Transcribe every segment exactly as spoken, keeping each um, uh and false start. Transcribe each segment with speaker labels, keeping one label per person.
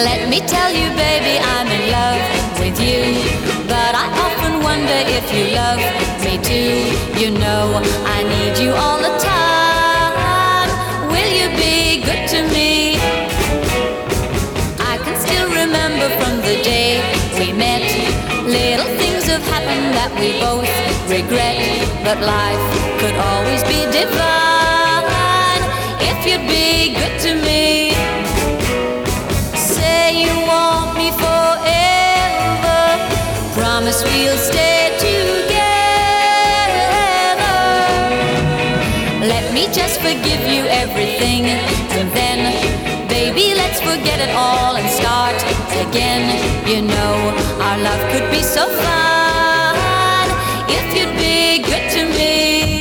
Speaker 1: Let me tell you, baby, I'm in love with you. But I often wonder if you love me too. You know I need you all the time. Will you be good to me? I can still remember from the day we met. Little things have happened that we both regret. But life could always be divine if you'd be good to me. Say you want me forever. Promise we'll stay together. Let me just forgive you everything, and then, baby, let's forget it all and start again. You know our love could be so fun if you'd be good to me.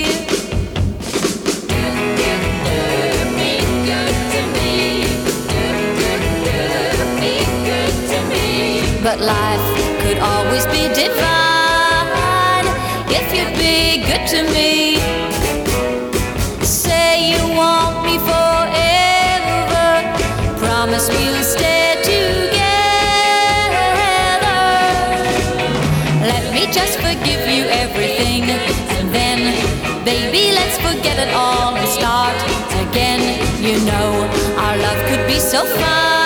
Speaker 1: But life could always be divine if you'd be good to me. Say you want me forever. Promise we'll stay together. Let me just forgive you everything, and then, baby, let's forget it all and start again. You know our love could be so fun